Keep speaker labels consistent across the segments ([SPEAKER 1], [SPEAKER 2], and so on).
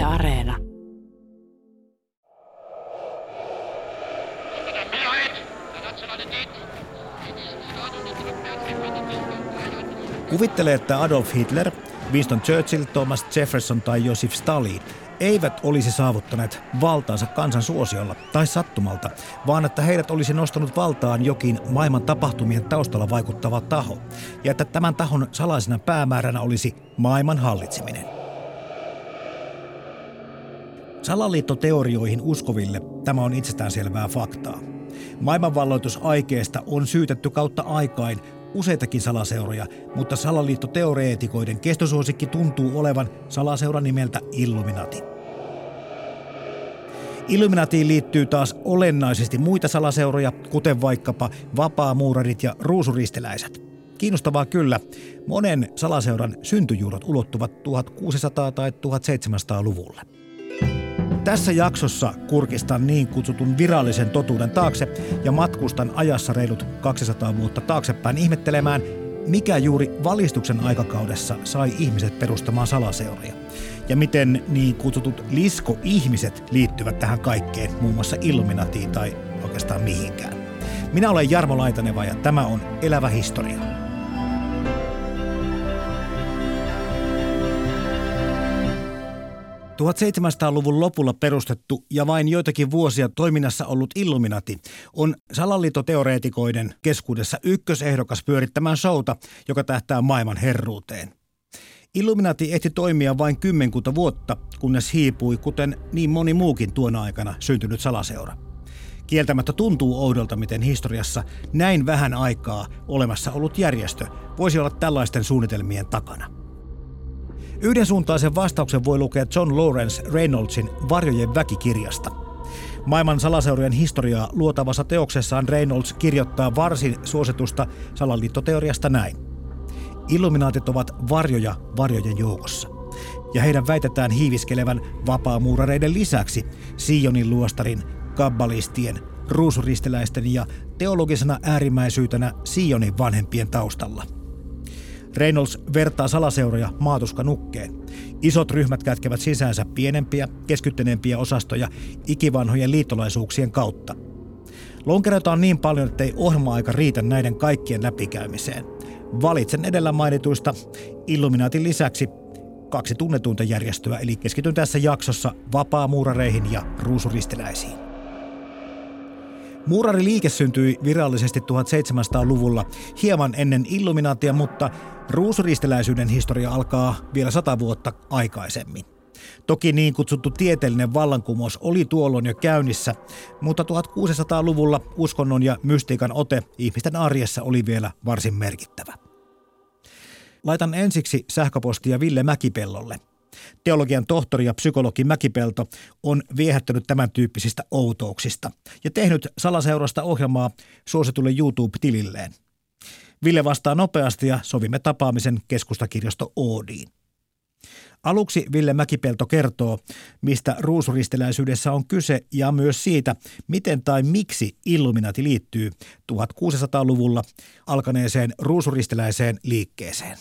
[SPEAKER 1] Areena.
[SPEAKER 2] Kuvittele, että Adolf Hitler, Winston Churchill, Thomas Jefferson tai Josif Stalin eivät olisi saavuttaneet valtaansa kansan suosiolla tai sattumalta, vaan että heidät olisi nostanut valtaan jokin maailman tapahtumien taustalla vaikuttava taho, ja että tämän tahon salaisena päämääränä olisi maailman hallitseminen. Salaliittoteorioihin uskoville tämä on itsestäänselvää faktaa. Maailmanvalloitusaikeesta on syytetty kautta aikain useitakin salaseuroja, mutta salaliittoteoreetikoiden kestosuosikki tuntuu olevan salaseura nimeltä Illuminati. Illuminatiin liittyy taas olennaisesti muita salaseuroja, kuten vaikkapa vapaamuurarit ja ruusuristiläiset. Kiinnostavaa kyllä, monen salaseuran syntyjuuret ulottuvat 1600- tai 1700-luvulle. Tässä jaksossa kurkistan niin kutsutun virallisen totuuden taakse ja matkustan ajassa reilut 200 vuotta taaksepäin ihmettelemään, mikä juuri valistuksen aikakaudessa sai ihmiset perustamaan salaseuroja. Ja miten niin kutsutut lisko-ihmiset liittyvät tähän kaikkeen, muun muassa Illuminatiin tai oikeastaan mihinkään. Minä olen Jarmo Laitaneva ja tämä on Elävä historia. –1700-luvun lopulla perustettu ja vain joitakin vuosia toiminnassa ollut Illuminati on salaliittoteoreetikoiden keskuudessa ykkösehdokas pyörittämään showta, joka tähtää maailman herruuteen. Illuminati ehti toimia vain 10 vuotta, kunnes hiipui, kuten niin moni muukin tuona aikana syntynyt salaseura. Kieltämättä tuntuu oudolta, miten historiassa näin vähän aikaa olemassa ollut järjestö voisi olla tällaisten suunnitelmien takana. Yhdensuuntaisen vastauksen voi lukea John Lawrence Reynoldsin Varjojen väkikirjasta. Maailman salaseurojen historiaa luotavassa teoksessaan Reynolds kirjoittaa varsin suositusta salaliittoteoriasta näin. Illuminaatit ovat varjoja varjojen joukossa, ja heidän väitetään hiiviskelevän vapaamuurareiden lisäksi Sionin luostarin, kabbalistien, ruusuristiläisten ja teologisena äärimmäisyytenä Sionin vanhempien taustalla. Reynolds vertaa salaseuroja maatuskanukkeen. Isot ryhmät kätkevät sisäänsä pienempiä, keskittyneempiä osastoja ikivanhojen liittolaisuuksien kautta. Lonkeroita niin paljon, ettei ohjelma-aika riitä näiden kaikkien läpikäymiseen. Valitsen edellä mainituista Illuminaatin lisäksi 2 tunnetuinta järjestöä, eli keskityn tässä jaksossa vapaamuurareihin ja ruusuristiläisiin. Muurariliike syntyi virallisesti 1700-luvulla hieman ennen Illuminaatia, mutta ruusuristiläisyyden historia alkaa vielä 100 vuotta aikaisemmin. Toki niin kutsuttu tieteellinen vallankumous oli tuolloin jo käynnissä, mutta 1600-luvulla uskonnon ja mystiikan ote ihmisten arjessa oli vielä varsin merkittävä. Laitan ensiksi sähköpostia Ville Mäkipellolle. Teologian tohtori ja psykologi Mäkipelto on viehättänyt tämän tyyppisistä outouksista ja tehnyt salaseurasta ohjelmaa suositulle YouTube-tililleen. Ville vastaa nopeasti ja sovimme tapaamisen keskustakirjasto Oodiin. Aluksi Ville Mäkipelto kertoo, mistä ruusuristiläisyydessä on kyse ja myös siitä, miten tai miksi Illuminati liittyy 1600-luvulla alkaneeseen ruusuristiläiseen liikkeeseen.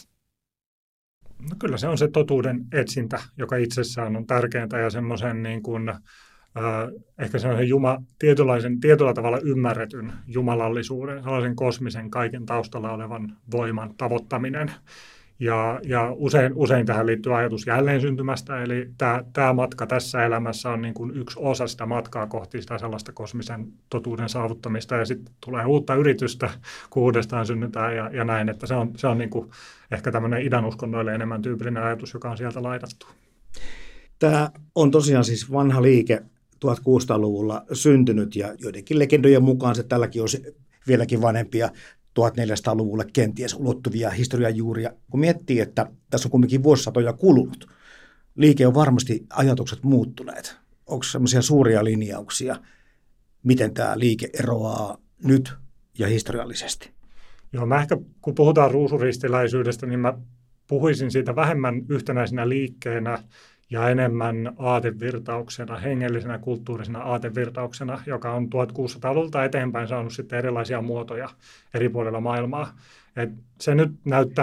[SPEAKER 3] No kyllä se on se totuuden etsintä, joka itsessään on tärkeintä ja semmoisen niin kuin, ehkä semmoisen tietyllä tavalla ymmärretyn jumalallisuuden, sellaisen kosmisen kaiken taustalla olevan voiman tavoittaminen. Ja usein tähän liittyy ajatus jälleen syntymästä, eli tämä matka tässä elämässä on niin kuin yksi osa sitä matkaa kohti sitä sellaista kosmisen totuuden saavuttamista, ja sitten tulee uutta yritystä, kun uudestaan synnytään ja näin, että se on niin kuin ehkä tämmöinen idän uskonnoille enemmän tyypillinen ajatus, joka on sieltä laitattu.
[SPEAKER 4] Tämä on tosiaan siis vanha liike 1600-luvulla syntynyt, ja joidenkin legendojen mukaan se tälläkin on vieläkin vanhempia 1400-luvulle kenties ulottuvia historiajuuria. Kun miettii, että tässä on kuitenkin vuosisatoja kulunut, liike on varmasti ajatukset muuttuneet. Onko sellaisia suuria linjauksia, miten tämä liike eroaa nyt ja historiallisesti?
[SPEAKER 3] Joo, mä ehkä kun puhutaan ruusuristiläisyydestä, niin mä puhuisin siitä vähemmän yhtenäisenä liikkeenä ja enemmän aatevirtauksena, hengellisenä kulttuurisena aatevirtauksena, joka on 1600-luvulta eteenpäin saanut sitten erilaisia muotoja eri puolilla maailmaa. Et se nyt näyttää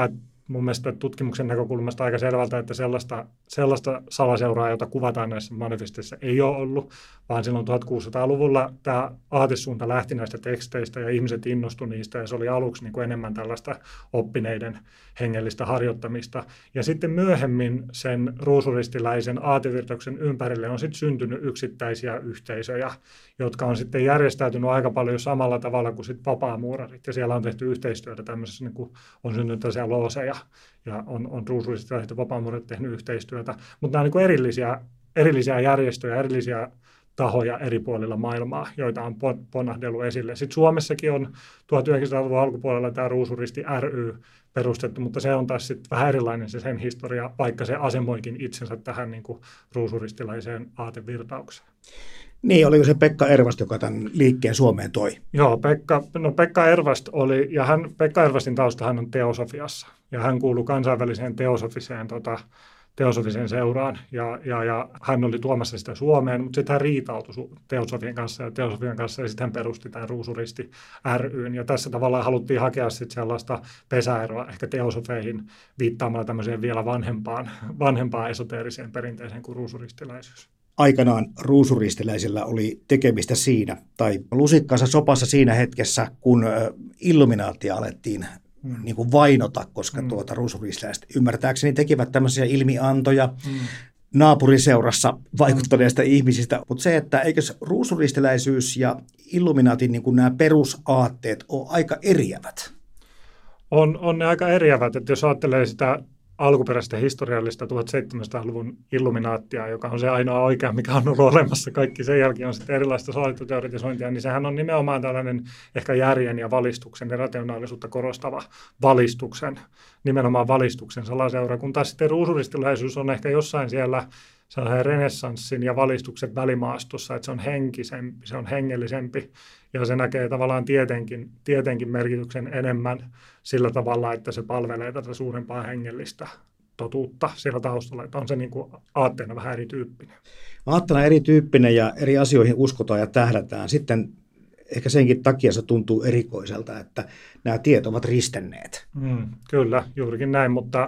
[SPEAKER 3] mun mielestä tutkimuksen näkökulmasta aika selvältä, että sellaista salaseuraa, jota kuvataan näissä manifesteissa, ei ole ollut, vaan silloin 1600-luvulla tämä aatesuunta lähti näistä teksteistä ja ihmiset innostuivat niistä, ja se oli aluksi niin kuin enemmän tällaista oppineiden hengellistä harjoittamista. Ja sitten myöhemmin sen ruusuristiläisen aatevirtauksen ympärille on sitten syntynyt yksittäisiä yhteisöjä, jotka on sitten järjestäytynyt aika paljon samalla tavalla kuin sitten vapaamuurarit, ja siellä on tehty yhteistyötä tämmöisessä, niin kuin on syntynyt tällaisia looseja, ja on ruusuristilaiset ja vapaamuurarit tehnyt yhteistyötä, mutta nämä on niin kuin erillisiä järjestöjä, erillisiä tahoja eri puolilla maailmaa, joita on ponnahdellut esille. Sitten Suomessakin on 1900-luvun alkupuolella tämä Ruusuristi ry perustettu, mutta se on taas sitten vähän erilainen se sen historia, vaikka se asemoikin itsensä tähän niin kuin ruusuristilaiseen aatevirtaukseen.
[SPEAKER 4] Niin, oliko se Pekka Ervast, joka tämän liikkeen Suomeen toi?
[SPEAKER 3] Joo, Pekka Ervast oli, ja Pekka Ervastin taustahan on teosofiassa, ja hän kuului kansainväliseen teosofiseen seuraan, ja hän oli tuomassa sitä Suomeen, mutta sitten hän riitautui teosofian kanssa, ja sitten hän perusti tämän Ruusuristi ry:n, ja tässä tavallaan haluttiin hakea sitten sellaista pesäeroa ehkä teosofeihin viittaamalla tämmöiseen vielä vanhempaan esoteeriseen perinteeseen kuin ruusuristiläisyys.
[SPEAKER 4] Aikanaan ruusuristiläisillä oli tekemistä siinä, tai lusikkansa sopassa siinä hetkessä, kun Illuminaattia alettiin niin kuin vainota, koska ruusuristiläiset ymmärtääkseni tekivät tämmöisiä ilmiantoja naapuriseurassa vaikuttaneista ihmisistä. Mutta se, että eikös ruusuristiläisyys ja Illuminaatin niin kuin nämä perusaatteet ole aika eriävät?
[SPEAKER 3] On ne aika eriävät, että jos ajattelee sitä alkuperäistä historiallista 1700-luvun Illuminaattia, joka on se ainoa oikea, mikä on ollut olemassa. Kaikki sen jälkeen on sitten erilaista salaliittoteoretisointia, niin sehän on nimenomaan tällainen ehkä järjen ja valistuksen ja rationaalisuutta korostava nimenomaan valistuksen salaseura, kun taas sitten ruusuristiläisyys on ehkä jossain siellä sellaisen renessanssin ja valistuksen välimaastossa, että se on henkisempi, se on hengellisempi, ja se näkee tavallaan tietenkin merkityksen enemmän sillä tavalla, että se palvelee tätä suurempaa hengellistä totuutta siellä taustalla, että on se niin kuin aatteena vähän erityyppinen.
[SPEAKER 4] Aatteena erityyppinen ja eri asioihin uskotaan ja tähdätään. Sitten ehkä senkin takia se tuntuu erikoiselta, että nämä tiet ovat ristenneet.
[SPEAKER 3] Kyllä, juurikin näin, mutta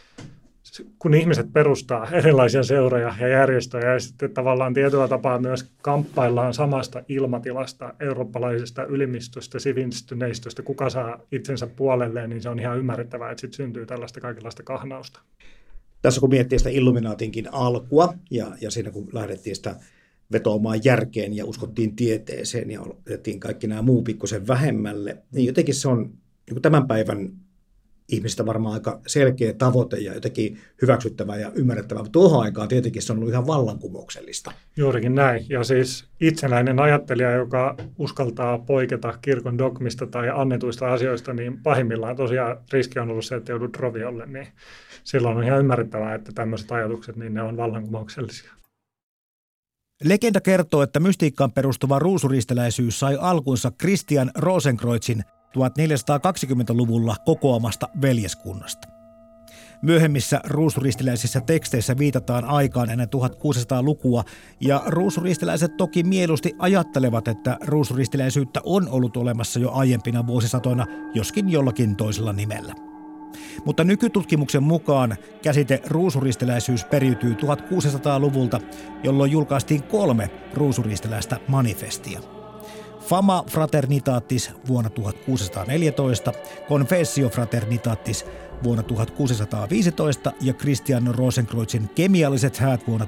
[SPEAKER 3] kun ihmiset perustaa erilaisia seuroja ja järjestöjä ja sitten tavallaan tietyllä tapaa myös kamppaillaan samasta ilmatilasta, eurooppalaisesta ylimistöstä, sivistyneistöstä, kuka saa itsensä puolelleen, niin se on ihan ymmärrettävää, että sitten syntyy tällaista kaikenlaista kahnausta.
[SPEAKER 4] Tässä kun miettii sitä Illuminaatinkin alkua ja siinä kun lähdettiin sitä vetoamaan järkeen ja uskottiin tieteeseen ja otettiin kaikki nämä muu pikkusen vähemmälle, niin jotenkin se on niin tämän päivän ihmisistä varmaan aika selkeä tavoite ja jotenkin hyväksyttävää ja ymmärrettävää, mutta tuohon aikaan tietenkin se on ollut ihan vallankumouksellista.
[SPEAKER 3] Juurikin näin. Ja siis itsenäinen ajattelija, joka uskaltaa poiketa kirkon dogmista tai annetuista asioista, niin pahimmillaan tosiaan riski on ollut se, että joudut roviolle, niin silloin on ihan ymmärrettävää, että tämmöiset ajatukset, niin ne on vallankumouksellisia.
[SPEAKER 2] Legenda kertoo, että mystiikkaan perustuva ruusuristiläisyys sai alkunsa Christian Rosenkreuzin 1420-luvulla kokoamasta veljeskunnasta. Myöhemmissä ruusuristiläisissä teksteissä viitataan aikaan ennen 1600-lukua, ja ruusuristiläiset toki mieluusti ajattelevat, että ruusuristiläisyyttä on ollut olemassa jo aiempina vuosisatoina, joskin jollakin toisella nimellä. Mutta nykytutkimuksen mukaan käsite ruusuristiläisyys periytyy 1600-luvulta, jolloin julkaistiin 3 ruusuristiläistä manifestia. Fama Fraternitatis vuonna 1614, Confessio Fraternitatis vuonna 1615 ja Christian Rosenkreuzin Kemialliset häät vuonna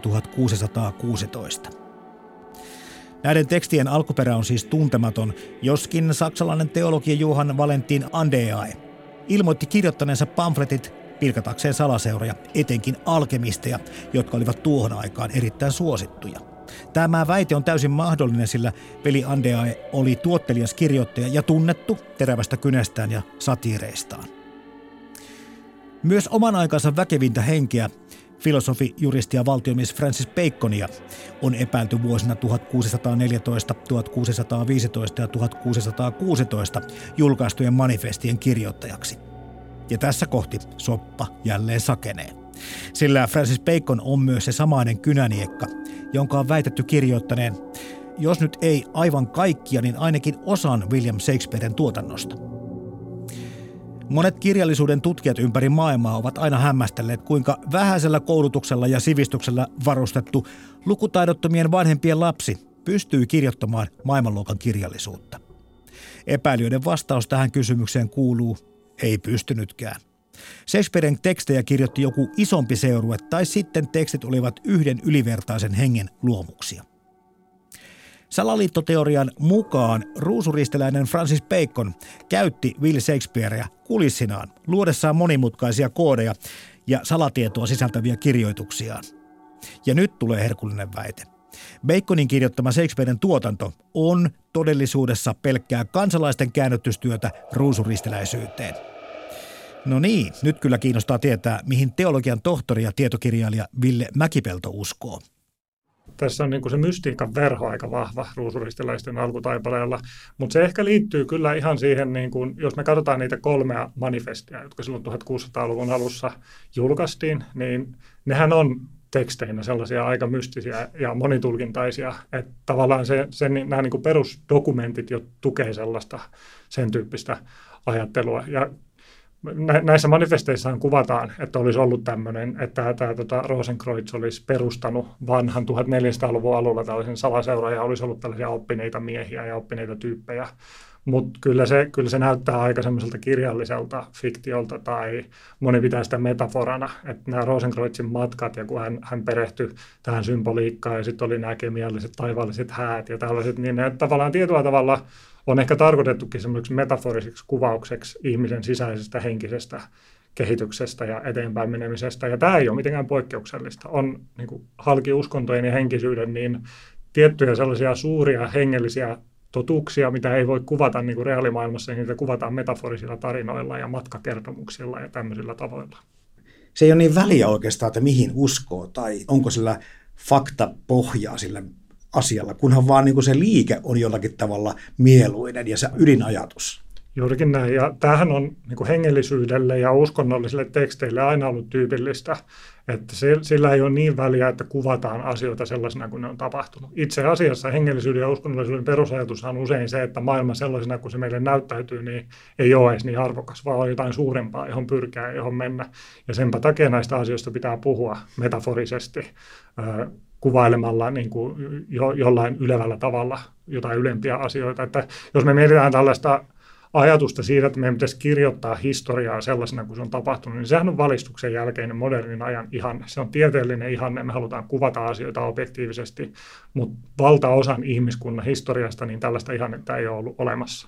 [SPEAKER 2] 1616. Näiden tekstien alkuperä on siis tuntematon, joskin saksalainen teologi Johann Valentin Andeae ilmoitti kirjoittaneensa pamfletit pilkatakseen salaseuroja, etenkin alkemisteja, jotka olivat tuohon aikaan erittäin suosittuja. Tämä väite on täysin mahdollinen, sillä veli Andeae oli tuottelias kirjoittaja ja tunnettu terävästä kynästään ja satiireistaan. Myös oman aikansa väkevintä henkeä, filosofi, juristi ja valtiomies Francis Baconia, on epäilty vuosina 1614, 1615 ja 1616 julkaistujen manifestien kirjoittajaksi. Ja tässä kohti soppa jälleen sakenee. Sillä Francis Bacon on myös se samainen kynäniekka, jonka on väitetty kirjoittaneen, jos nyt ei aivan kaikkia, niin ainakin osan William Shakespearen tuotannosta. Monet kirjallisuuden tutkijat ympäri maailmaa ovat aina hämmästelleet, kuinka vähäisellä koulutuksella ja sivistyksellä varustettu lukutaidottomien vanhempien lapsi pystyy kirjoittamaan maailmanluokan kirjallisuutta. Epäilijöiden vastaus tähän kysymykseen kuuluu, ei pystynytkään. Shakespearen tekstejä kirjoitti joku isompi seurue tai sitten tekstit olivat yhden ylivertaisen hengen luomuksia. Salaliittoteorian mukaan ruusuristiläinen Francis Bacon käytti Will Shakespearea kulissinaan luodessaan monimutkaisia koodeja ja salatietoa sisältäviä kirjoituksiaan. Ja nyt tulee herkullinen väite. Baconin kirjoittama Shakespearen tuotanto on todellisuudessa pelkkää kansalaisten käännytystyötä ruusuristiläisyyteen. No niin, nyt kyllä kiinnostaa tietää, mihin teologian tohtori ja tietokirjailija Ville Mäkipelto uskoo.
[SPEAKER 3] Tässä on niin kuin se mystiikan verho aika vahva ruusuristiläisten alkutaipaleella, mutta se ehkä liittyy kyllä ihan siihen, niin kuin, jos me katsotaan niitä 3 manifestia, jotka silloin 1600-luvun alussa julkaistiin, niin nehän on teksteinä sellaisia aika mystisiä ja monitulkintaisia, että tavallaan nämä niin kuin perusdokumentit jo tukee sellaista sen tyyppistä ajattelua. Ja näissä manifesteissahan kuvataan, että olisi ollut tämmöinen, että tämä Rosenkreutz olisi perustanut vanhan 1400-luvun alulla tällaisen salaseuran ja olisi ollut tällaisia oppineita miehiä ja oppineita tyyppejä. Mutta kyllä se näyttää aika semmoiselta kirjalliselta fiktiolta tai moni pitää sitä metaforana, että nämä Rosenkreutzin matkat ja kun hän perehtyi tähän symboliikkaan ja sitten oli nämä kemialliset taivaalliset häät ja tällaiset, niin ne tavallaan tietyllä tavalla on ehkä tarkoitettukin semmoiseksi metaforiseksi kuvaukseksi ihmisen sisäisestä henkisestä kehityksestä ja eteenpäin menemisestä. Ja tämä ei ole mitenkään poikkeuksellista. On niin kuin halki uskontojen ja henkisyyden niin tiettyjä sellaisia suuria hengellisiä totuuksia, mitä ei voi kuvata niin kuin reaalimaailmassa, niin niitä kuvataan metaforisilla tarinoilla ja matkakertomuksilla ja tämmöisillä tavoilla.
[SPEAKER 4] Se ei ole niin väliä oikeastaan, että mihin uskoo tai onko sillä faktapohjaa sillä asialla, kunhan vaan niin kuin se liike on jollakin tavalla mieluinen ja se ydinajatus.
[SPEAKER 3] Juurikin näin. Ja tämähän on niin kuin hengellisyydelle ja uskonnollisille teksteille aina ollut tyypillistä, että sillä ei ole niin väliä, että kuvataan asioita sellaisena kuin ne on tapahtunut. Itse asiassa hengellisyyden ja uskonnollisuuden perusajatus on usein se, että maailma sellaisena kuin se meille näyttäytyy, niin ei ole edes niin arvokas, vaan on jotain suurempaa, johon pyrkää ja johon mennä. Ja senpä takia näistä asioista pitää puhua metaforisesti, kuvailemalla niin kuin jollain ylevällä tavalla jotain ylempiä asioita. Että jos me mietitään tällaista ajatusta siitä, että meidän pitäisi kirjoittaa historiaa sellaisena kuin se on tapahtunut, niin sehän on valistuksen jälkeinen modernin ajan ihanne. Se on tieteellinen ihanne, me halutaan kuvata asioita objektiivisesti, mutta valtaosan ihmiskunnan historiasta niin tällaista ihannetta ei ole ollut olemassa.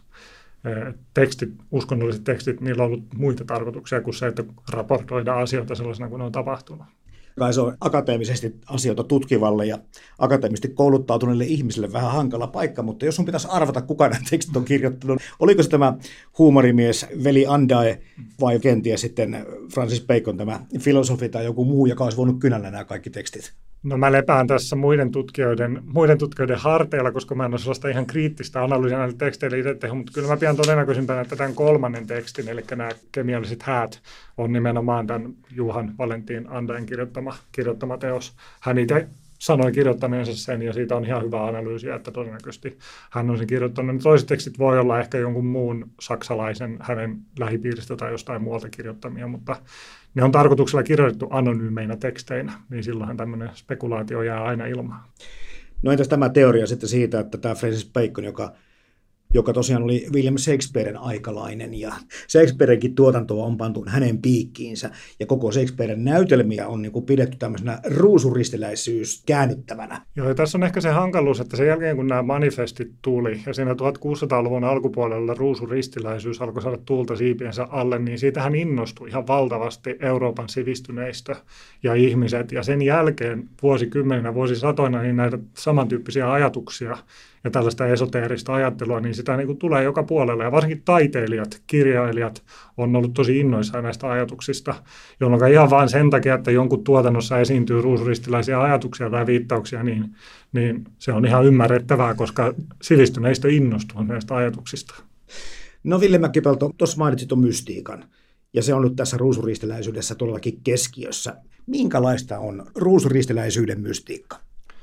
[SPEAKER 3] Uskonnolliset tekstit, niillä on ollut muita tarkoituksia kuin se, että raportoidaan asioita sellaisena kuin ne on tapahtunut.
[SPEAKER 4] Kai se on akateemisesti asioita tutkivalle ja akateemisesti kouluttautuneille ihmisille vähän hankala paikka, mutta jos sun pitäisi arvata, kuka nämä tekstit on kirjoittanut, oliko se tämä huumorimies Veli Andae vai kenties sitten Francis Bacon, tämä filosofi tai joku muu, joka olisi voinut kynällä nämä kaikki tekstit?
[SPEAKER 3] No mä lepään tässä muiden tutkijoiden harteilla, koska mä en ole sellaista ihan kriittistä analyysiä näille teksteille itse tehnyt, mutta kyllä mä pidän todennäköisimpänä, että tämän 3. tekstin, eli nämä kemialliset häät, on nimenomaan tämän Johan Valentin Andaen kirjoittama teos. Hän itse sanoi kirjoittaneensa sen, ja siitä on ihan hyvä analyysi, että todennäköisesti hän on sen kirjoittanut. Toiset tekstit voi olla ehkä jonkun muun saksalaisen hänen lähipiiristä tai jostain muualta kirjoittamia, mutta ne on tarkoituksella kirjoitettu anonyymeinä teksteinä, niin silloinhan tämmöinen spekulaatio jää aina ilmaan.
[SPEAKER 4] No entäs tämä teoria sitten siitä, että tämä Francis Bacon, joka tosiaan oli William Shakespearen aikalainen, ja Shakespearenkin tuotantoa on pantu hänen piikkiinsä, ja koko Shakespearen näytelmiä on niin kuin pidetty tämmöisenä ruusuristiläisyys käännyttävänä.
[SPEAKER 3] Joo, ja tässä on ehkä se hankaluus, että sen jälkeen kun nämä manifestit tuli, ja siinä 1600-luvun alkupuolella ruusuristiläisyys alkoi saada tuulta siipiensä alle, niin siitähän innostui ihan valtavasti Euroopan sivistyneistö ja ihmiset, ja sen jälkeen vuosikymmeninä, vuosisatoina, niin näitä samantyyppisiä ajatuksia, ja tällaista esoteerista ajattelua, niin sitä niin kuin tulee joka puolella. Ja varsinkin taiteilijat, kirjailijat on ollut tosi innoissaan näistä ajatuksista, jolloin ihan vain sen takia, että jonkun tuotannossa esiintyy ruusuristilaisia ajatuksia tai viittauksia, niin se on ihan ymmärrettävää, koska sivistyneistö innostuu näistä ajatuksista.
[SPEAKER 4] No Ville Mäkipelto, tuossa mainitsit on mystiikan, ja se on nyt tässä ruusuristiläisyydessä todellakin keskiössä. Minkälaista on ruusuristiläisyyden mystiikka?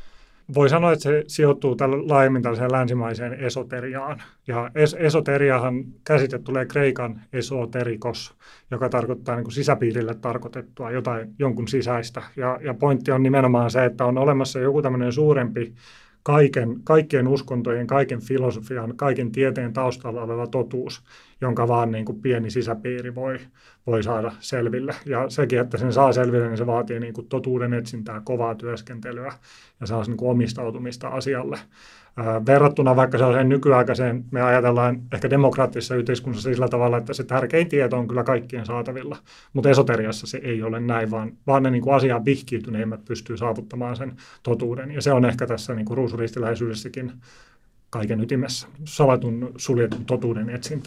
[SPEAKER 3] Voi sanoa, että se sijoittuu laajemmin tällaiseen länsimaiseen esoteriaan. Ja esoteriahan käsite tulee kreikan esoterikos, joka tarkoittaa niin kuin sisäpiirille tarkoitettua jonkun sisäistä. Ja pointti on nimenomaan se, että on olemassa joku tämmöinen suurempi kaikkien uskontojen, kaiken filosofian, kaiken tieteen taustalla oleva totuus, jonka vaan niin kuin pieni sisäpiiri voi saada selville. Ja sekin, että sen saa selville, niin se vaatii niin kuin totuuden etsintää, kovaa työskentelyä ja saa niin kuin omistautumista asialle. Verrattuna vaikka sellaiseen nykyaikaiseen, me ajatellaan ehkä demokraattisessa yhteiskunnassa sillä tavalla, että se tärkein tieto on kyllä kaikkien saatavilla, mutta esoteriassa se ei ole näin, vaan ne niin kuin asiaan vihkiytyneimmät pystyy saavuttamaan sen totuuden. Ja se on ehkä tässä niin kuin ruusuristiläisyydessäkin kaiken ytimessä, salatun suljetun totuuden etsintä.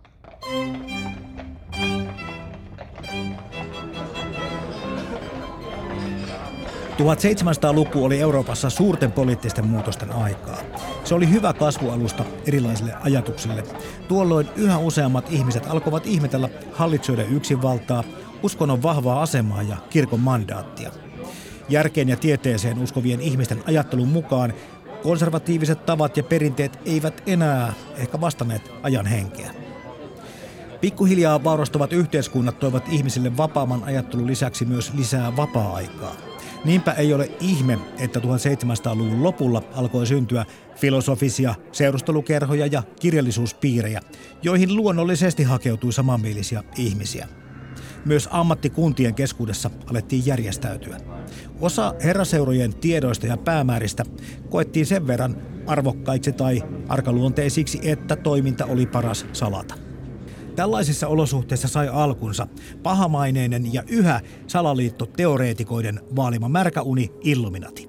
[SPEAKER 2] 1700-luku oli Euroopassa suurten poliittisten muutosten aikaa. Se oli hyvä kasvualusta erilaisille ajatuksille. Tuolloin yhä useammat ihmiset alkoivat ihmetellä hallitsijoiden yksinvaltaa, uskonnon vahvaa asemaa ja kirkon mandaattia. Järkeen ja tieteeseen uskovien ihmisten ajattelun mukaan konservatiiviset tavat ja perinteet eivät enää ehkä vastanneet ajan henkeä. Pikkuhiljaa vaurastuvat yhteiskunnat toivat ihmisille vapaamman ajattelun lisäksi myös lisää vapaa-aikaa. Niinpä ei ole ihme, että 1700-luvun lopulla alkoi syntyä filosofisia seurustelukerhoja ja kirjallisuuspiirejä, joihin luonnollisesti hakeutui samanmielisiä ihmisiä. Myös ammattikuntien keskuudessa alettiin järjestäytyä. Osa herraseurojen tiedoista ja päämääristä koettiin sen verran arvokkaiksi tai arkaluonteisiksi, että toiminta oli paras salata. Tällaisissa olosuhteissa sai alkunsa pahamaineinen ja yhä salaliittoteoreetikoiden vaalima märkäuni Illuminati.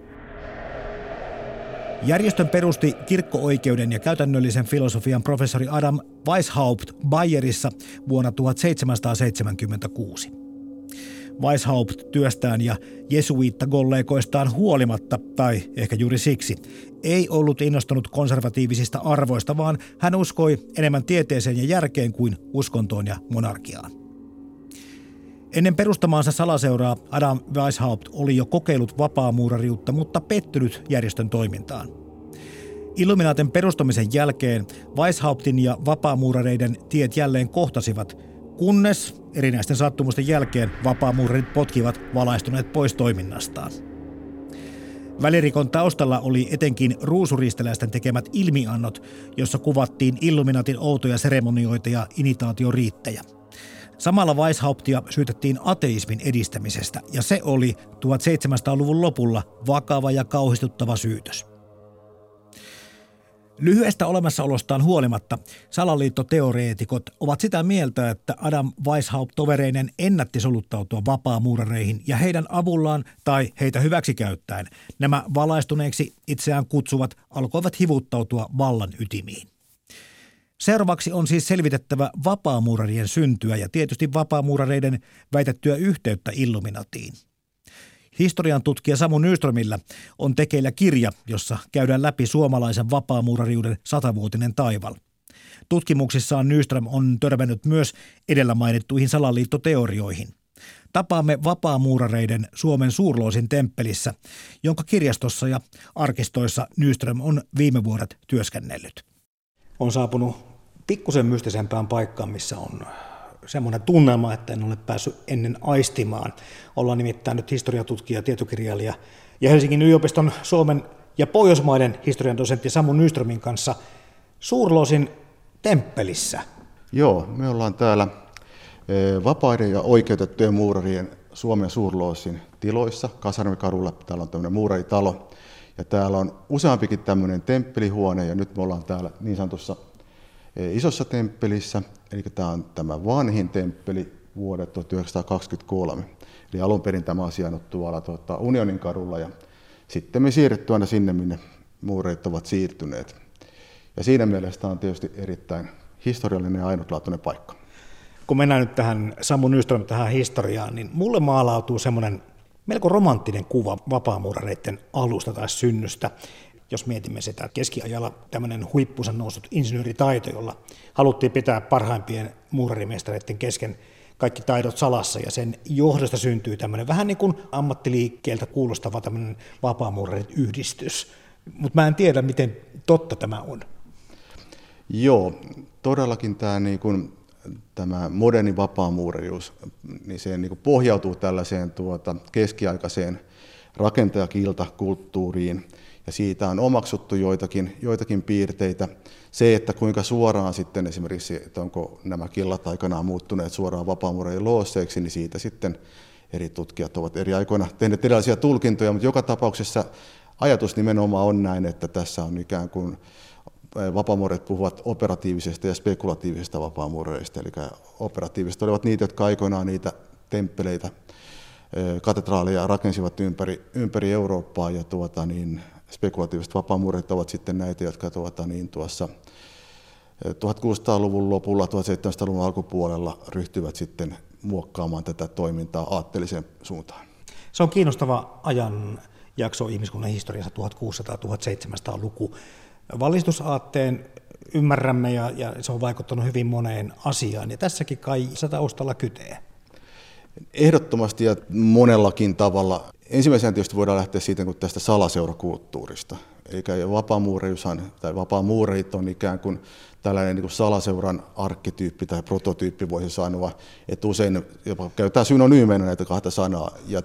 [SPEAKER 2] Järjestön perusti kirkko-oikeuden ja käytännöllisen filosofian professori Adam Weishaupt Bayerissa vuonna 1776. Weishaupt työstään ja jesuiittakollegoistaan huolimatta, tai ehkä juuri siksi, ei ollut innostunut konservatiivisista arvoista, vaan hän uskoi enemmän tieteeseen ja järkeen kuin uskontoon ja monarkiaan. Ennen perustamaansa salaseuraa Adam Weishaupt oli jo kokeillut vapaamuurariutta, mutta pettynyt järjestön toimintaan. Illuminaten perustamisen jälkeen Weishauptin ja vapaamuurareiden tiet jälleen kohtasivat, kunnes erinäisten sattumusten jälkeen vapaamuurarit potkivat valaistuneet pois toiminnastaan. Välirikon taustalla oli etenkin ruusuristeläisten tekemät ilmiannot, jossa kuvattiin Illuminatin outoja seremonioita ja initaatioriittejä. Samalla Weishauptia syytettiin ateismin edistämisestä, ja se oli 1700-luvun lopulla vakava ja kauhistuttava syytös. Lyhyestä olemassaolostaan huolimatta salaliittoteoreetikot ovat sitä mieltä, että Adam Weishaupt tovereinen ennätti soluttautua vapaamuurareihin ja heidän avullaan tai heitä hyväksikäyttäen nämä valaistuneeksi itseään kutsuvat alkoivat hivuttautua vallan ytimiin. Seuraavaksi on siis selvitettävä vapaamuurarien syntyä ja tietysti vapaamuurareiden väitettyä yhteyttä Illuminatiin. Historian tutkija Samu Nyströmillä on tekeillä kirja, jossa käydään läpi suomalaisen vapaamuurariuden 100-vuotinen taival. Tutkimuksissaan Nyström on törmännyt myös edellä mainittuihin salaliittoteorioihin. Tapaamme vapaamuurareiden Suomen Suurloosin temppelissä, jonka kirjastossa ja arkistoissa Nyström on viime vuodet työskennellyt. On saapunut pikkusen mystisempään paikkaan, missä on semmoinen tunnelma, että en ole päässyt ennen aistimaan. Ollaan nimittäin nyt historiatutkija, tietokirjailija ja Helsingin yliopiston Suomen ja Pohjoismaiden historian dosentti Samu Nyströmin kanssa Suurloosin temppelissä.
[SPEAKER 1] Joo, me ollaan täällä vapaiden ja oikeutettujen muurarien Suomen Suurloosin tiloissa Kasarmikadulla. Täällä on tämmöinen muuraritalo ja täällä on useampikin tämmöinen temppelihuone ja nyt me ollaan täällä niin sanotussa isossa temppelissä, eli tämä on tämä vanhin temppeli vuodet 1923. Eli alun perin tämä on sijainnut tuolla Unionin kadulla ja sitten me siirrytty aina sinne, minne muurarit ovat siirtyneet. Ja siinä mielessä tämä on tietysti erittäin historiallinen ja ainutlaatuinen paikka.
[SPEAKER 2] Kun mennään nyt tähän Samu Nyström tähän historiaan, niin mulle maalautuu semmoinen melko romanttinen kuva vapaamuurareiden alusta tai synnystä. Jos mietimme sitä keskiajalla tämmöinen huippuunsa noussut insinööritaito, jolla haluttiin pitää parhaimpien muurarimestareiden kesken kaikki taidot salassa, ja sen johdosta syntyy tämmöinen vähän niin kuin ammattiliikkeeltä kuulostava tämmöinen vapaamuurarit-yhdistys. Mutta mä en tiedä, miten totta tämä on.
[SPEAKER 1] Joo, todellakin tämä moderni vapaamuurajuus, niin se niin kuin pohjautuu tällaiseen keskiaikaiseen rakentajakiltakulttuuriin, ja siitä on omaksuttu joitakin piirteitä. Se, että kuinka suoraan sitten esimerkiksi, että onko nämä killat aikanaan muuttuneet suoraan vapaamuurajien loosseiksi, niin siitä sitten eri tutkijat ovat eri aikoina tehneet erilaisia tulkintoja, mutta joka tapauksessa ajatus nimenomaan on näin, että tässä on ikään kuin vapaamuurajat puhuvat operatiivisesta ja spekulatiivisesta vapaamuurareista, eli operatiiviset olivat niitä, jotka aikoinaan niitä temppeleitä, katedraaleja rakensivat ympäri Eurooppaa, ja spekulatiiviset vapaamuurarit ovat sitten näitä, jotka tuossa 1600-luvun lopulla, 1700-luvun alkupuolella ryhtyivät sitten muokkaamaan tätä toimintaa aatteelliseen suuntaan.
[SPEAKER 2] Se on kiinnostava ajanjakso ihmiskunnan historiassa 1600-1700-luku. Valistusaatteen ymmärrämme ja se on vaikuttanut hyvin moneen asiaan, ja tässäkin kai se taustalla kytee. Ehdottomasti ja monellakin tavalla. Ensimmäisenä tietysti voidaan lähteä siitä kuin tästä salaseurakulttuurista. Eli vapaamuurit on ikään kuin tällainen niin kuin salaseuran arkkityyppi tai prototyyppi voisi sanoa, että usein jopa käytetään synonyymeinä näitä kahta sanaa. Ja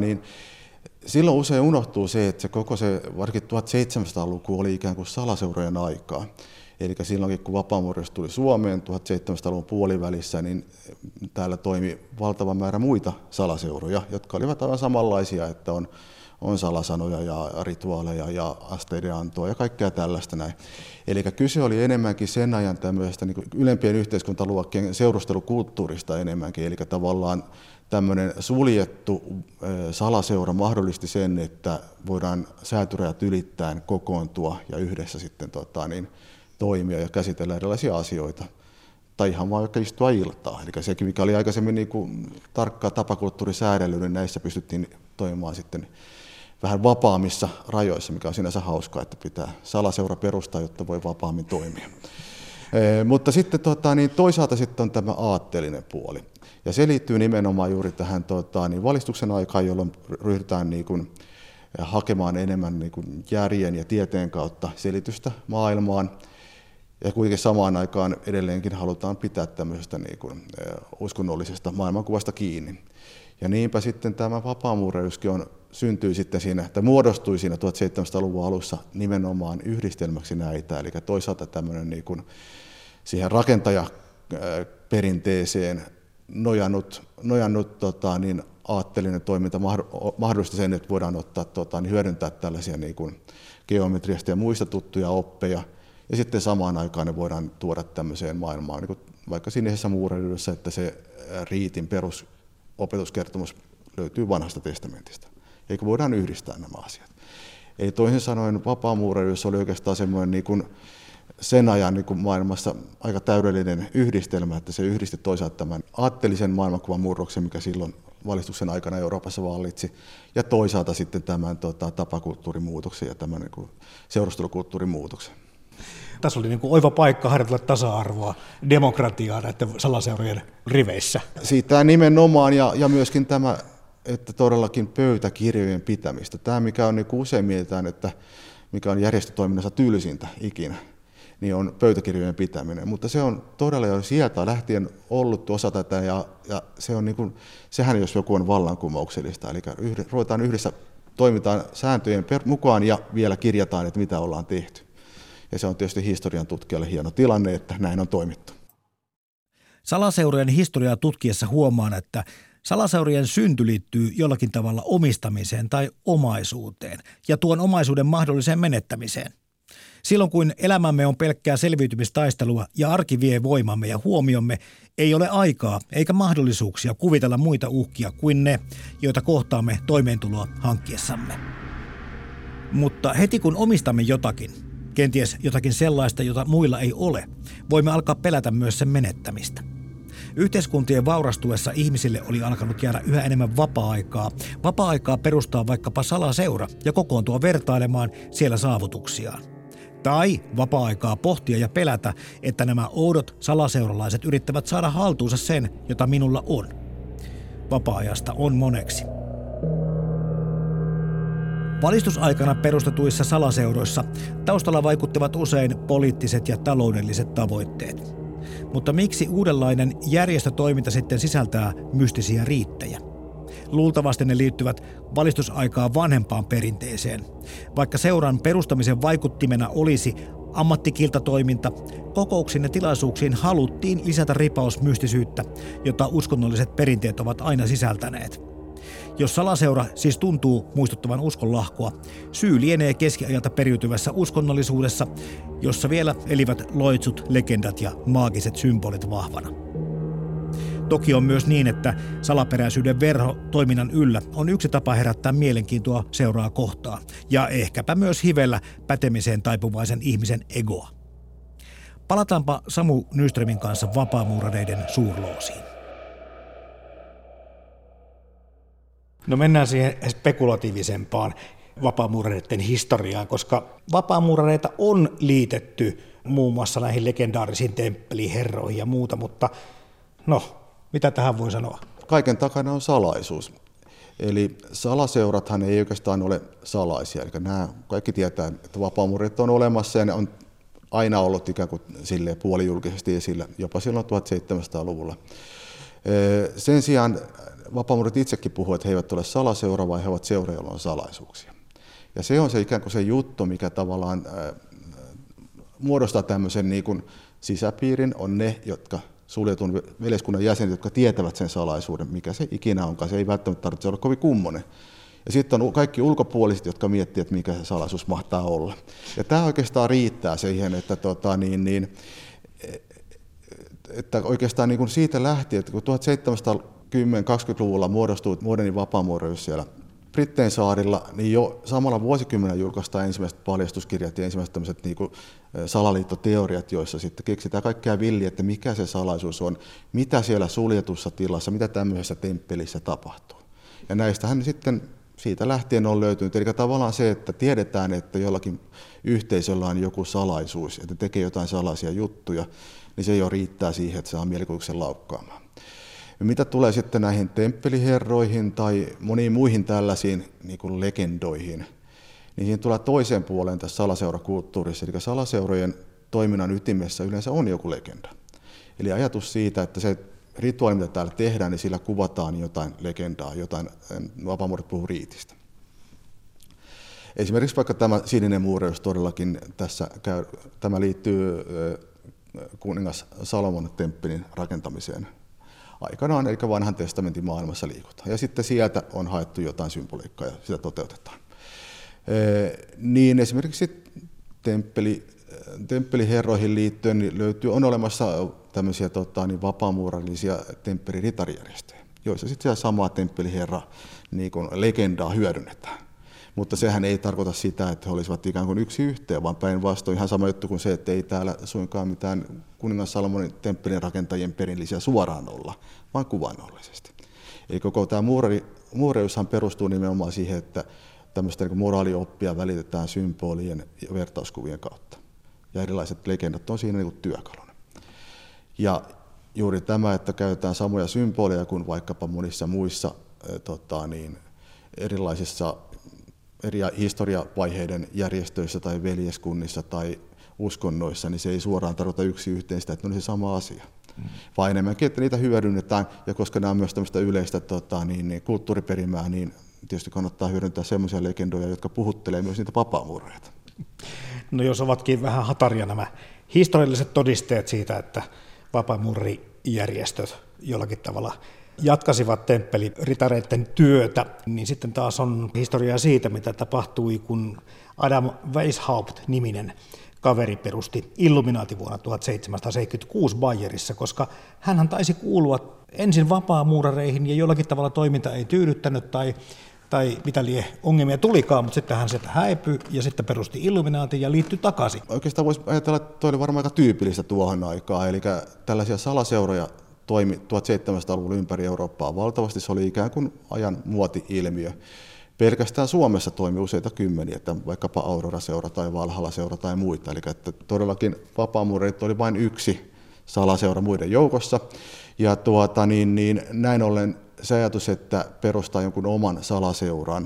[SPEAKER 2] silloin usein unohtuu se, että varsinkin 1700-luku oli ikään kuin salaseurojen aikaa. Eli silloinkin, kun vapaamuurajuus tuli Suomeen 1700-luvun puolivälissä, niin täällä toimi valtava määrä muita salaseuroja, jotka olivat aivan samanlaisia, että on salasanoja ja rituaaleja ja asteidenantoa ja kaikkea tällaista näin. Eli kyse oli enemmänkin sen ajan tämmöisestä niin kuin ylempien yhteiskuntaluokkien seurustelukulttuurista enemmänkin, eli tavallaan tämmöinen suljettu salaseura mahdollisti sen, että voidaan säätyrajat ylittäen kokoontua ja yhdessä sitten toimia ja käsitellä erilaisia asioita. Tai ihan vaan vaikka istua iltaa. Eli sekin, mikä oli aikaisemmin niin kuin tarkkaa tapakulttuurisäädelyä, niin näissä pystyttiin toimimaan sitten vähän vapaammissa rajoissa, mikä on sinänsä hauskaa, että pitää salaseura perustaa, jotta voi vapaammin toimia. Mutta sitten toisaalta sitten on tämä aatteellinen puoli. Ja se liittyy nimenomaan juuri tähän valistuksen aikaan, jolloin ryhdytään niin kuin hakemaan enemmän niin kuin järjen ja tieteen kautta selitystä maailmaan. Ja kuitenkin samaan aikaan edelleenkin halutaan pitää tämmöisestä niin kuin uskonnollisesta maailmankuvasta kiinni. Ja niinpä sitten tämä vapaamuurajuuskin syntyi sitten siinä, että muodostui siinä 1700-luvun alussa nimenomaan yhdistelmäksi näitä. Eli toisaalta tämmöinen niin kuin siihen rakentajaperinteeseen nojannut aatteellinen toiminta mahdollisti sen, että voidaan hyödyntää tällaisia niin kuin geometriasta ja muista tuttuja oppeja. Ja sitten samaan aikaan ne voidaan tuoda tämmöiseen maailmaan, niin kuin vaikka sinisessä muurajuudessa, että se riitin perusopetuskertomus löytyy vanhasta testamentista. Eikä voidaan yhdistää nämä asiat. Eli toisin sanoen vapaamuurajuus oli oikeastaan semmoinen niin kuin sen ajan niin kuin maailmassa aika täydellinen yhdistelmä, että se yhdisti toisaalta tämän aatteellisen maailmankuvan murroksen, mikä silloin valistuksen aikana Euroopassa vallitsi, ja toisaalta sitten tämän tapakulttuurimuutoksen ja tämän niin kuin seurustelukulttuurimuutoksen. Tässä oli niin kuin oiva paikka harjoitella tasa-arvoa, demokratiaa näiden salaseurojen riveissä.
[SPEAKER 1] Siitä nimenomaan, ja myöskin tämä, että todellakin pöytäkirjojen pitämistä. Tämä, mikä on niin kuin usein mietitään, että mikä on järjestötoiminnassa tylsintä ikinä, niin on pöytäkirjojen pitäminen. Mutta se on todella jo sieltä lähtien ollut osa tätä, ja se on niin kuin, sehän jos joku on vallankumouksellista. Eli ruvetaan yhdessä, toimitaan sääntöjen mukaan ja vielä kirjataan, että mitä ollaan tehty. Ja se on tietysti historian tutkijalle hieno tilanne, että näin on toimittu.
[SPEAKER 2] Salaseurojen historiaa tutkiessa huomaan, että salaseurojen synty liittyy jollakin tavalla omistamiseen tai omaisuuteen ja tuon omaisuuden mahdolliseen menettämiseen. Silloin kun elämämme on pelkkää selviytymistaistelua ja arki vie voimamme ja huomiomme, ei ole aikaa eikä mahdollisuuksia kuvitella muita uhkia kuin ne, joita kohtaamme toimeentuloa hankkiessamme. Mutta heti kun omistamme jotakin, kenties jotakin sellaista, jota muilla ei ole, voimme alkaa pelätä myös sen menettämistä. Yhteiskuntien vaurastuessa ihmisille oli alkanut jäädä yhä enemmän vapaa-aikaa. Vapaa-aikaa perustaa vaikkapa salaseura ja kokoontua vertailemaan siellä saavutuksiaan. Tai vapaa-aikaa pohtia ja pelätä, että nämä oudot salaseuralaiset yrittävät saada haltuunsa sen, jota minulla on. Vapaa-ajasta on moneksi. Valistusaikana perustetuissa salaseuroissa taustalla vaikuttivat usein poliittiset ja taloudelliset tavoitteet. Mutta miksi uudenlainen järjestötoiminta sitten sisältää mystisiä riittejä? Luultavasti ne liittyvät valistusaikaa vanhempaan perinteeseen. Vaikka seuran perustamisen vaikuttimena olisi ammattikiltatoiminta, kokouksiin ja tilaisuuksiin haluttiin lisätä ripaus mystisyyttä, jota uskonnolliset perinteet ovat aina sisältäneet. Jos salaseura siis tuntuu muistuttavan uskonlahkoa, syy lienee keskiajalta periytyvässä uskonnollisuudessa, jossa vielä elivät loitsut, legendat ja maagiset symbolit vahvana. Toki on myös niin, että salaperäisyyden verho toiminnan yllä on yksi tapa herättää mielenkiintoa seuraa kohtaan ja ehkäpä myös hivellä pätemiseen taipuvaisen ihmisen egoa. Palataanpa Samu Nyströmin kanssa vapaamuurareiden suurloosiin. No mennään siihen spekulatiivisempaan vapaamuurareiden historiaan, koska vapaamuurareita on liitetty muun muassa näihin legendaarisiin temppeliherroihin ja muuta, mutta mitä tähän voi sanoa?
[SPEAKER 1] Kaiken takana on salaisuus. Eli salaseurathan ei oikeastaan ole salaisia. Eli nämä kaikki tietää, että vapaamuurareet on olemassa ja ne on aina ollut ikään kuin silleen puolijulkisesti esillä, jopa silloin 1700-luvulla. Sen sijaan vapaamuurareet itsekin puhuvat, että he eivät ole salaseura, vaan he ovat seura, joilla on salaisuuksia. Ja se on se ikään kuin se juttu, mikä tavallaan muodostaa tämmöisen niin kuin sisäpiirin, on ne, jotka suljetun veljeskunnan jäsenet, jotka tietävät sen salaisuuden, mikä se ikinä onkaan. Se ei välttämättä tarvitse olla kovin kummonen. Ja sitten on kaikki ulkopuoliset, jotka miettivät, että mikä se salaisuus mahtaa olla. Ja tämä oikeastaan riittää siihen, että oikeastaan niin kuin siitä lähtien, että kun 1710-20-luvulla muodostui moderni vapaamuurareus siellä Brittein saarilla, niin jo samalla vuosikymmenellä julkaistaan ensimmäiset paljastuskirjat ja ensimmäiset tämmöiset niin kuin salaliittoteoriat, joissa sitten keksitään kaikkea villiä, että mikä se salaisuus on, mitä siellä suljetussa tilassa, mitä tämmöisessä temppelissä tapahtuu. Ja näistähän sitten siitä lähtien on löytynyt, eli tavallaan se, että tiedetään, että jollakin yhteisöllä on joku salaisuus, että tekee jotain salaisia juttuja, niin se jo riittää siihen, että saa mielikuvituksen laukkaamaan. Ja mitä tulee sitten näihin temppeliherroihin tai moniin muihin tällaisiin niin kuin legendoihin, niin siihen tulee toiseen puoleen tässä salaseurakulttuurissa, eli salaseurojen toiminnan ytimessä yleensä on joku legenda. Eli ajatus siitä, että se rituaali, mitä täällä tehdään, niin sillä kuvataan jotain legendaa, jotain, vapaamuurareet puhuu riitistä. Esimerkiksi vaikka tämä sininen muureus todellakin tämä liittyy kuningas Salomon temppelin rakentamiseen aikanaan, eli vanhan testamentin maailmassa liikutaan. Ja sitten sieltä on haettu jotain symboliikkaa ja sitä toteutetaan. Niin esimerkiksi temppeliherroihin liittyen niin on olemassa tämmöisiä vapaamuurarillisia temppeliritarijärjestöjä, joissa sitten siellä samaa temppeliherra niin kuin legendaa hyödynnetään. Mutta sehän ei tarkoita sitä, että he olisivat ikään kuin yksi yhteen, vaan päinvastoin ihan sama juttu kuin se, että ei täällä suinkaan mitään kuningas Salomonin temppelin rakentajien perillisiä suoraan olla, vaan kuvainnollisesti. Eli koko tämä muureushan perustuu nimenomaan siihen, että tämmöistä niin moraalioppia välitetään symbolien ja vertauskuvien kautta. Ja erilaiset legendat on siinä niin kuin työkaluna. Ja juuri tämä, että käytetään samoja symboleja kuin vaikkapa monissa muissa erilaisissa eri historiavaiheiden järjestöissä tai veljeskunnissa tai uskonnoissa, niin se ei suoraan tarkoita yksi yhteen sitä, että ne on se sama asia. Vaan enemmänkin, että niitä hyödynnetään, ja koska nämä on myös tämmöistä yleistä kulttuuriperimää, niin tietysti kannattaa hyödyntää semmoisia legendoja, jotka puhuttelee myös niitä vapaamuurareita.
[SPEAKER 4] No jos ovatkin vähän hataria nämä historialliset todisteet siitä, että vapaamuurarijärjestöt jollakin tavalla jatkasivat temppeliritareiden työtä, niin sitten taas on historiaa siitä, mitä tapahtui, kun Adam Weishaupt-niminen kaveri perusti Illuminati vuonna 1776 Bayerissa, koska hänhän taisi kuulua ensin vapaamuurareihin ja jollakin tavalla toiminta ei tyydyttänyt tai mitä ongelmia tulikaan, mutta sitten hän sieltä häipyi ja sitten perusti Illuminatin ja liittyi takaisin.
[SPEAKER 1] Oikeastaan voisi ajatella, että toi oli varmaan aika tyypillistä tuohon aikaan, eli tällaisia salaseuroja toimi 1700-luvulla ympäri Eurooppaa valtavasti. Se oli ikään kuin ajan muoti-ilmiö. Pelkästään Suomessa toimi useita kymmeniä, että vaikkapa Aurora-seura tai Valhalla-seura tai muita. Eli että todellakin vapaamuurarit oli vain yksi salaseura muiden joukossa. Ja näin ollen se ajatus, että perustaa jonkun oman salaseuran,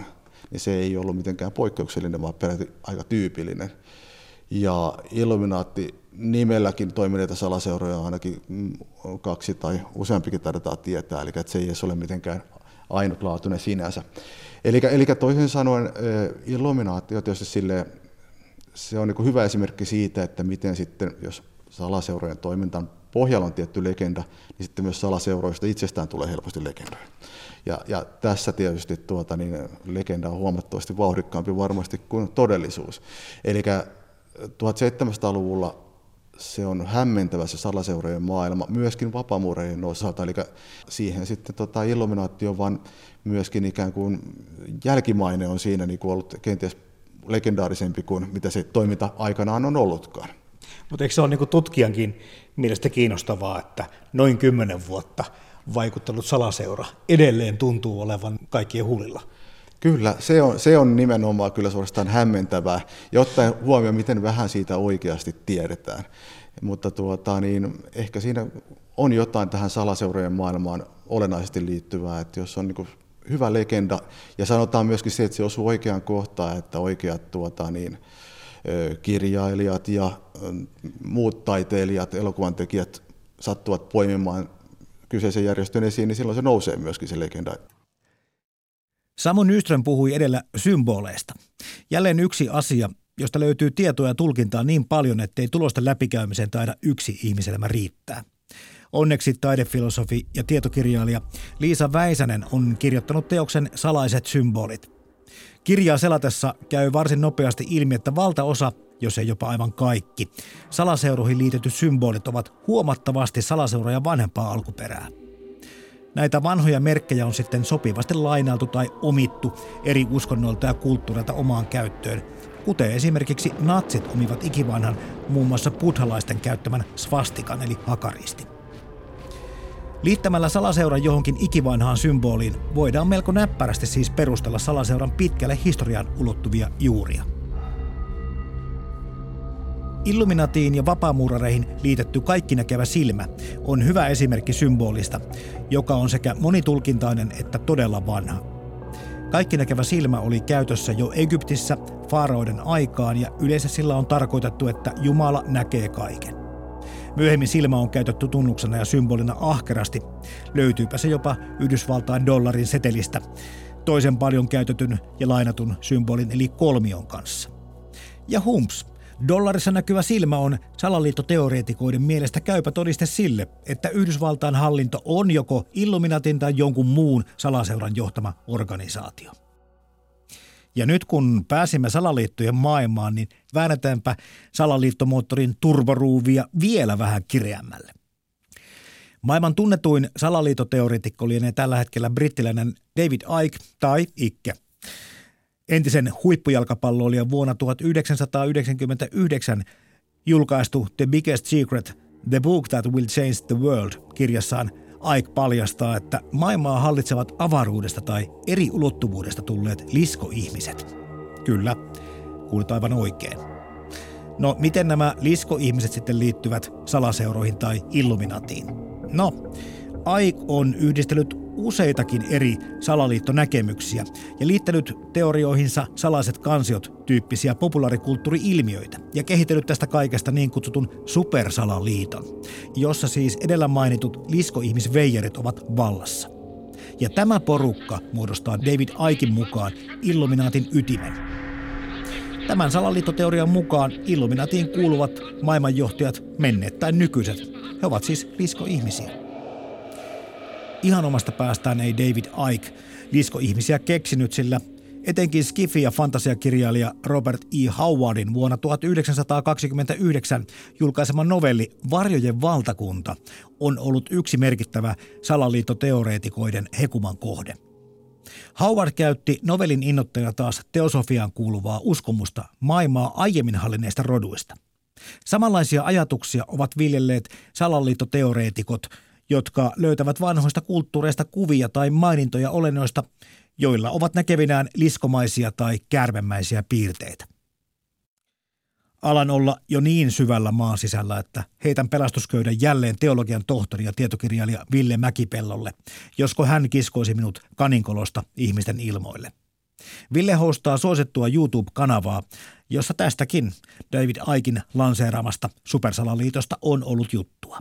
[SPEAKER 1] niin se ei ollut mitenkään poikkeuksellinen, vaan peräti aika tyypillinen. Ja Illuminaatti nimelläkin toimineita salaseuroja ainakin 2 tai useampikin taidetaan tietää, eli että se ei edes ole mitenkään ainutlaatuinen sinänsä. Eli toisin sanoen Illuminaatti on tietysti silleen, se on niin kuin hyvä esimerkki siitä, että miten sitten, jos salaseurojen toimintan pohjalla on tietty legenda, niin sitten myös salaseuroista itsestään tulee helposti legendoja. Ja tässä tietysti legenda on huomattavasti vauhdikkaampi varmasti kuin todellisuus. Eli 1700-luvulla se on hämmentävä se salaseurojen maailma, myöskin vapaamuureiden osalta, eli siihen sitten Illuminaatti on vaan myöskin ikään kuin jälkimaine on siinä niin kuin ollut kenties legendaarisempi kuin mitä se toiminta aikanaan on ollutkaan.
[SPEAKER 4] Mutta eikö se ole niin kuin tutkijankin mielestä kiinnostavaa, että noin 10 vuotta vaikuttanut salaseura edelleen tuntuu olevan kaikkien huulilla?
[SPEAKER 1] Kyllä, se on nimenomaan kyllä suorastaan hämmentävää, ja ottaen huomioon, miten vähän siitä oikeasti tiedetään. Mutta ehkä siinä on jotain tähän salaseurojen maailmaan olennaisesti liittyvää, että jos on niin kuin hyvä legenda, ja sanotaan myöskin se, että se osuu oikeaan kohtaan, että oikeat kirjailijat ja muut taiteilijat, elokuvantekijät sattuvat poimimaan kyseisen järjestön esiin, niin silloin se nousee myöskin se legenda.
[SPEAKER 2] Samu Nyström puhui edellä symboleista. Jälleen yksi asia, josta löytyy tietoa ja tulkintaa niin paljon, ettei tulosten läpikäymiseen taida yksi ihmiselämä riittää. Onneksi taidefilosofi ja tietokirjailija Liisa Väisänen on kirjoittanut teoksen Salaiset symbolit. Kirjaa selatessa käy varsin nopeasti ilmi, että valtaosa, jos ei jopa aivan kaikki, salaseuroihin liitetyt symbolit ovat huomattavasti salaseuroja vanhempaa alkuperää. Näitä vanhoja merkkejä on sitten sopivasti lainailtu tai omittu eri uskonnoilta ja kulttuureilta omaan käyttöön, kuten esimerkiksi natsit omivat ikivanhan muun muassa buddhalaisten käyttämän svastikan eli hakaristi. Liittämällä salaseuran johonkin ikivanhaan symboliin voidaan melko näppärästi siis perustella salaseuran pitkälle historiaan ulottuvia juuria. Illuminatiin ja vapaamuurareihin liitetty kaikkinäkevä silmä on hyvä esimerkki symbolista, joka on sekä monitulkintainen että todella vanha. Kaikkinäkevä silmä oli käytössä jo Egyptissä faaraoiden aikaan ja yleensä sillä on tarkoitettu, että Jumala näkee kaiken. Myöhemmin silmä on käytetty tunnuksena ja symbolina ahkerasti. Löytyypä se jopa Yhdysvaltain dollarin setelistä, toisen paljon käytetyn ja lainatun symbolin eli kolmion kanssa. Ja humps! Dollarissa näkyvä silmä on salaliittoteoreetikoiden mielestä käypä todiste sille, että Yhdysvaltain hallinto on joko Illuminatin tai jonkun muun salaseuran johtama organisaatio. Ja nyt kun pääsimme salaliittojen maailmaan, niin väännetäänpä salaliittomoottorin turboruuvia vielä vähän kireämmälle. Maailman tunnetuin salaliittoteoreetikko lienee tällä hetkellä brittiläinen David Icke tai Icke. Entisen huippujalkapalloilijan vuonna 1999 julkaistu The Biggest Secret, The Book That Will Change the World -kirjassaan Icke paljastaa, että maailmaa hallitsevat avaruudesta tai eri ulottuvuudesta tulleet liskoihmiset. Kyllä, kuulit aivan oikein. No, miten nämä liskoihmiset sitten liittyvät salaseuroihin tai Illuminatiin? No, Icke on yhdistellyt useitakin eri salaliittonäkemyksiä ja liittänyt teorioihinsa salaiset kansiot tyyppisiä populaarikulttuuri-ilmiöitä ja kehitellyt tästä kaikesta niin kutsutun supersalaliiton, jossa siis edellä mainitut liskoihmisveijerit ovat vallassa. Ja tämä porukka muodostaa David Icken mukaan Illuminaatin ytimen. Tämän salaliittoteorian mukaan Illuminaatiin kuuluvat maailmanjohtajat, menneet tai nykyiset. He ovat siis liskoihmisiä. Ihan omasta päästään ei David Icke liskoihmisiä keksinyt, sillä etenkin skifi- ja fantasiakirjailija Robert E. Howardin vuonna 1929 julkaisema novelli Varjojen valtakunta on ollut yksi merkittävä salaliittoteoreetikoiden hekuman kohde. Howard käytti novellin innoittajana taas teosofiaan kuuluvaa uskomusta maailmaa aiemmin hallinneista roduista. Samanlaisia ajatuksia ovat viljelleet salaliittoteoreetikot, jotka löytävät vanhoista kulttuureista kuvia tai mainintoja olennoista, joilla ovat näkevinään liskomaisia tai käärmemäisiä piirteitä. Alan olla jo niin syvällä maan sisällä, että heitän pelastusköyden jälleen teologian tohtori ja tietokirjailija Ville Mäkipellolle, josko hän kiskoisi minut kaninkolosta ihmisten ilmoille. Ville hostaa suosittua YouTube-kanavaa, jossa tästäkin David Icken lanseeraamasta supersalaliitosta on ollut juttua.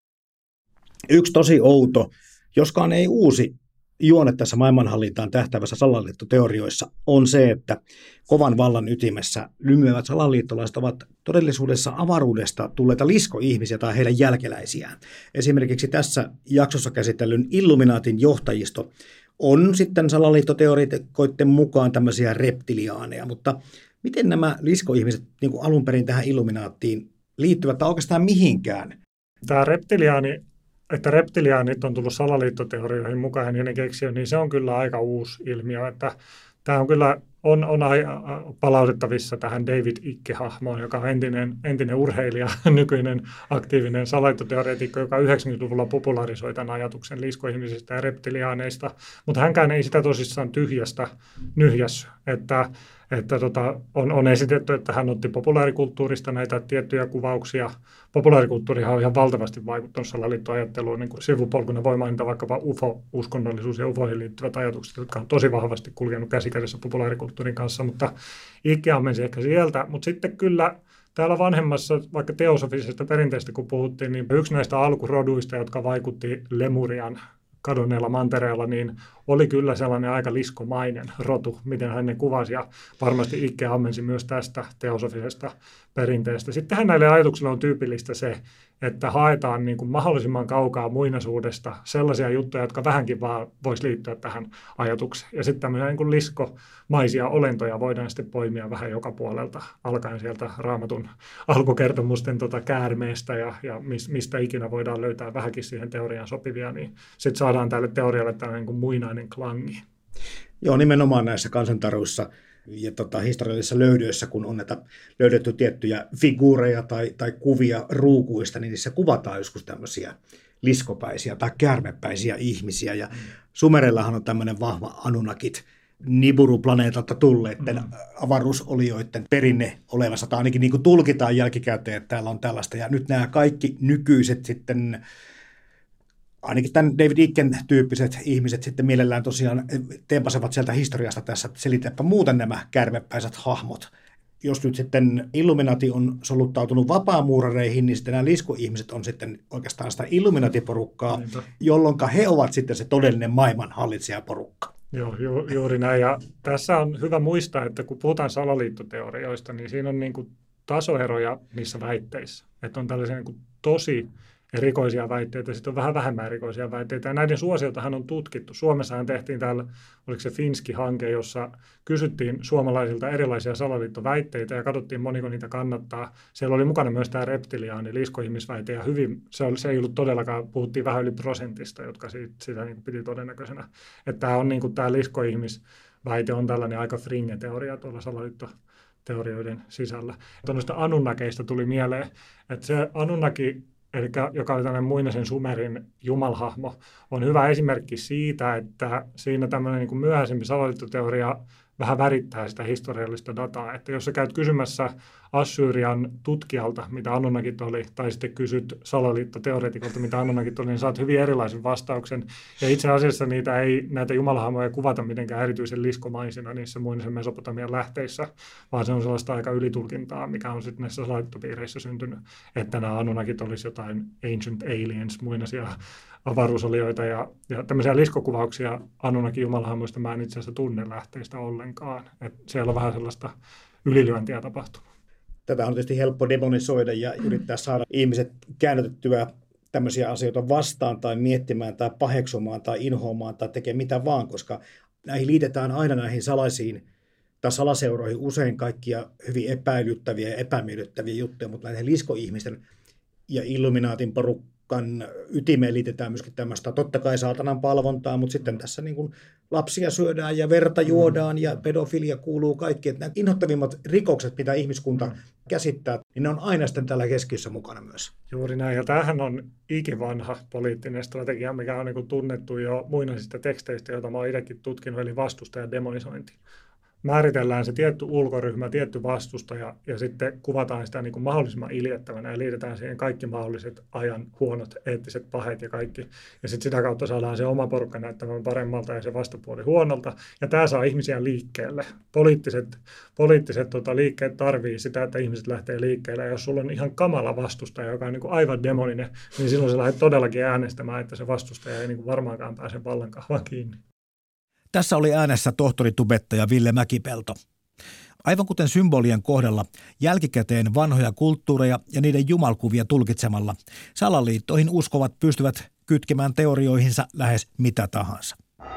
[SPEAKER 4] Yksi tosi outo, joskaan ei uusi juone tässä maailmanhallintaan tähtäävässä salaliittoteorioissa on se, että kovan vallan ytimessä lymyävät salaliittolaiset ovat todellisuudessa avaruudesta tulleita liskoihmisiä tai heidän jälkeläisiään. Esimerkiksi tässä jaksossa käsitellyn Illuminatin johtajisto on sitten salaliittoteoreetikoiden mukaan tämmöisiä reptiliaaneja, mutta miten nämä liskoihmiset niin kuin alun perin tähän Illuminaattiin liittyvät tai oikeastaan mihinkään?
[SPEAKER 3] Tämä että reptiliaanit on tullut salaliittoteorioihin mukaan ja niiden keksiä, niin se on kyllä aika uusi ilmiö. Että tämä on kyllä on palautettavissa tähän David Icke-hahmoon, joka on entinen urheilija, nykyinen aktiivinen salaliittoteoreetikko, joka 90-luvulla popularisoi tämän ajatuksen liskoihmisistä ja reptiliaaneista. Mutta hänkään ei sitä tosissaan tyhjästä nyhjässyt, että on esitetty, että hän otti populaarikulttuurista näitä tiettyjä kuvauksia. Populaarikulttuurihan on ihan valtavasti vaikuttanut salaliittoajatteluun, niin kuin sivupolkuna voi mainita vaikkapa UFO-uskonnollisuus ja UFOihin liittyvät ajatukset, jotka on tosi vahvasti kulkenut käsikädessä populaarikulttuurin kanssa, mutta Icke ammensi ehkä sieltä. Mutta sitten kyllä täällä vanhemmassa, vaikka teosofisesta perinteestä kun puhuttiin, niin yksi näistä alkuroduista, jotka vaikutti Lemurian kadonneella mantereella, niin oli kyllä sellainen aika liskomainen rotu, miten hän ne kuvasi, ja varmasti Icke ammensi myös tästä teosofisesta perinteestä. Sittenhän näille ajatuksille on tyypillistä se, että haetaan niin kuin mahdollisimman kaukaa muinaisuudesta sellaisia juttuja, jotka vähänkin vaan voisi liittyä tähän ajatukseen. Ja sitten tämmöisiä niin kuin liskomaisia olentoja voidaan sitten poimia vähän joka puolelta, alkaen sieltä Raamatun alkukertomusten käärmeestä ja mistä ikinä voidaan löytää vähänkin siihen teoriaan sopivia, niin sitten saadaan tälle teorialle tällainen niin kuin muinainen klangi.
[SPEAKER 4] Joo, nimenomaan näissä kansantaruissa ja historiallisissa löydöissä, kun on näitä löydetty tiettyjä figuureja tai kuvia ruukuista, niin niissä kuvataan joskus tämmöisiä liskopäisiä tai käärmepäisiä ihmisiä. Ja Sumerellahan on tämmöinen vahva Anunnakit Nibiru-planeetalta tulleiden avaruusolioiden perinne olemassa. Tai ainakin niin kuin tulkitaan jälkikäteen, että täällä on tällaista. Ja nyt nämä kaikki nykyiset sitten, ainakin tämän David Icken tyyppiset ihmiset sitten mielellään tosiaan tempasevat sieltä historiasta tässä, että selitäpä muuten nämä kärmepäiset hahmot. Jos nyt sitten Illuminati on soluttautunut vapaamuurareihin, niin sitten nämä liskoihmiset on sitten oikeastaan sitä Illuminati-porukkaa, jolloin he ovat sitten se todellinen maailman hallitsijaporukka.
[SPEAKER 3] Joo, juuri näin. Ja tässä on hyvä muistaa, että kun puhutaan salaliittoteorioista, niin siinä on niin kuin tasoeroja niissä väitteissä. Että on tällaisia niin kuin tosi erikoisia väitteitä, sitten on vähän vähemmän erikoisia väitteitä. Ja näiden suosiotahan on tutkittu. Suomessahan tehtiin täällä, oliko se Finski-hanke, jossa kysyttiin suomalaisilta erilaisia salaliittoväitteitä ja katsottiin, moniko niitä kannattaa. Siellä oli mukana myös tämä reptiliaani, liskoihmisväite, ja hyvin, se ei ollut todellakaan, puhuttiin vähän yli prosentista, jotka sitä niin piti todennäköisenä. Että tämä on niin kuin tämä liskoihmisväite on tällainen aika fringe-teoria tuolla salaliittoteorioiden sisällä. Tuonnoista Anunnakeista tuli mieleen, että se Anunnaki, eli joka oli tämmöinen muinaisen Sumerin jumalhahmo, on hyvä esimerkki siitä, että siinä tämmöinen niin kuin myöhäisempi salaliittoteoria vähän värittää sitä historiallista dataa. Että jos sä käyt kysymässä Assyrian tutkijalta, mitä Anunnakit oli, tai sitten kysyt salaliittoteoreetikolta, mitä Anunnakit oli, niin saat hyvin erilaisen vastauksen. Ja itse asiassa näitä jumalahahmoja kuvata mitenkään erityisen liskomaisina niissä muinaisen Mesopotamian lähteissä, vaan se on sellaista aika ylitulkintaa, mikä on sitten näissä salaliittopiireissä syntynyt, että nämä Anunnakit olisi jotain ancient aliens, muinaisia avaruusolioita ja tämmöisiä liskokuvauksia Anunnakin jumalahahmoista mä en itse asiassa tunne lähteistä ollenkaan. Että siellä on vähän sellaista ylilyöntiä tapahtunut.
[SPEAKER 4] Tätä on tietysti helppo demonisoida ja yrittää saada ihmiset käännytettyä tämmöisiä asioita vastaan tai miettimään tai paheksumaan tai inhoamaan tai tekemään mitä vaan, koska näihin liitetään aina näihin salaisiin tai salaseuroihin usein kaikkia hyvin epäilyttäviä ja epämiellyttäviä juttuja, mutta näiden liskoihmisten ja Illuminaatin porukkaan ytimeen liitetään myöskin tämmöistä, totta kai saatanan palvontaa, mutta sitten tässä niin kuin lapsia syödään ja verta juodaan ja pedofilia kuuluu kaikki. Että nämä inhottavimmat rikokset, mitä ihmiskunta käsittää, niin ne on aina sitten täällä keskiössä mukana myös.
[SPEAKER 3] Juuri näin, ja tämähän on ikivanha poliittinen strategia, mikä on niin kuin tunnettu jo muinaisista teksteistä, joita mä oon itsekin tutkinut, eli vastustajan demonisointi. määritellään se tietty ulkoryhmä, tietty vastustaja ja sitten kuvataan sitä niin kuin mahdollisimman iljettävänä ja liitetään siihen kaikki mahdolliset ajan huonot eettiset pahet ja kaikki. Ja sitten sitä kautta saadaan se oma porukka näyttämään paremmalta ja se vastapuoli huonolta. Ja tämä saa ihmisiä liikkeelle. Poliittiset liikkeet tarvii sitä, että ihmiset lähtee liikkeelle. Ja jos sulla on ihan kamala vastustaja, joka on niin kuin aivan demoninen, niin silloin sä lähdet todellakin äänestämään, että se vastustaja ei niin kuin varmaankaan pääse vallankahvaan kiinni.
[SPEAKER 2] Tässä oli äänessä tohtoritubettaja Ville Mäkipelto. Aivan kuten symbolien kohdalla, jälkikäteen vanhoja kulttuureja ja niiden jumalkuvia tulkitsemalla, salaliittoihin uskovat pystyvät kytkemään teorioihinsa lähes mitä tahansa.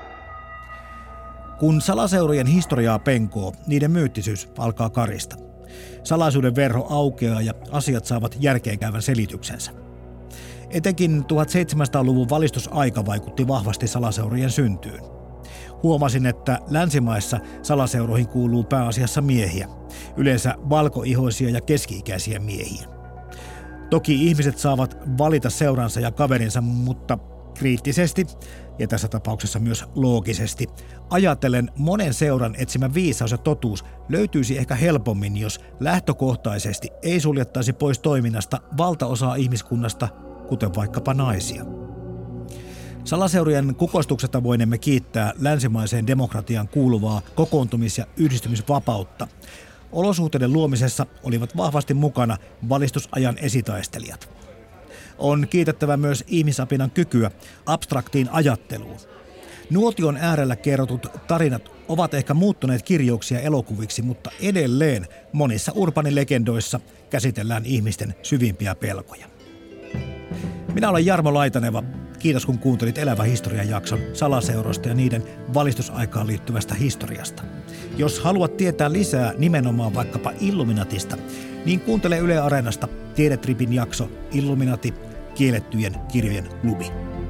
[SPEAKER 2] Kun salaseurojen historiaa penkoo, niiden myyttisyys alkaa karista. Salaisuuden verho aukeaa ja asiat saavat järkeenkäyvän selityksensä. Etenkin 1700-luvun valistusaika vaikutti vahvasti salaseurojen syntyyn. Huomasin, että länsimaissa salaseuroihin kuuluu pääasiassa miehiä, yleensä valkoihoisia ja keski-ikäisiä miehiä. Toki ihmiset saavat valita seuransa ja kaverinsa, mutta kriittisesti, ja tässä tapauksessa myös loogisesti, ajatellen monen seuran etsimä viisaus ja totuus löytyisi ehkä helpommin, jos lähtökohtaisesti ei suljettaisi pois toiminnasta valtaosaa ihmiskunnasta, kuten vaikkapa naisia. Salaseurojen kukoistuksesta voinemme kiittää länsimaiseen demokratiaan kuuluvaa kokoontumis- ja yhdistymisvapautta. Olosuhteiden luomisessa olivat vahvasti mukana valistusajan esitaistelijat. On kiitettävä myös ihmisapinan kykyä abstraktiin ajatteluun. Nuotion äärellä kerrotut tarinat ovat ehkä muuttuneet kirjouksia elokuviksi, mutta edelleen monissa urbanilegendoissa käsitellään ihmisten syvimpiä pelkoja. Minä olen Jarmo Laitaneva. Kiitos kun kuuntelit Elävä historian jakson salaseuroista ja niiden valistusaikaan liittyvästä historiasta. Jos haluat tietää lisää nimenomaan vaikkapa Illuminatista, niin kuuntele Yle Areenasta Tiedetripin jakso Illuminati, kiellettyjen kirjojen klubi.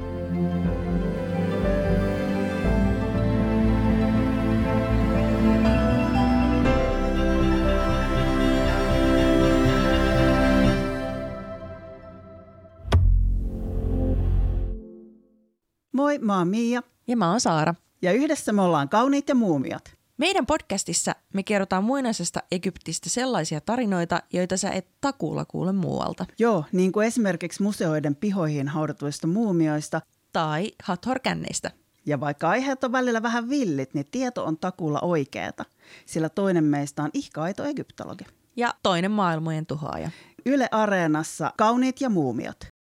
[SPEAKER 5] Moi, mä oon Miia.
[SPEAKER 6] Ja mä oon Saara.
[SPEAKER 5] Ja yhdessä me ollaan Kauniit ja muumiot.
[SPEAKER 6] Meidän podcastissa me kerrotaan muinaisesta Egyptistä sellaisia tarinoita, joita sä et takuulla kuule muualta.
[SPEAKER 5] Joo, niin kuin esimerkiksi museoiden pihoihin haudatuista muumioista.
[SPEAKER 6] Tai Hathor-känneistä.
[SPEAKER 5] Ja vaikka aiheet on välillä vähän villit, niin tieto on takuulla oikeeta, sillä toinen meistä on ihka aito egyptologi.
[SPEAKER 6] Ja toinen maailmojen tuhoaja.
[SPEAKER 5] Yle Areenassa Kauniit ja muumiot.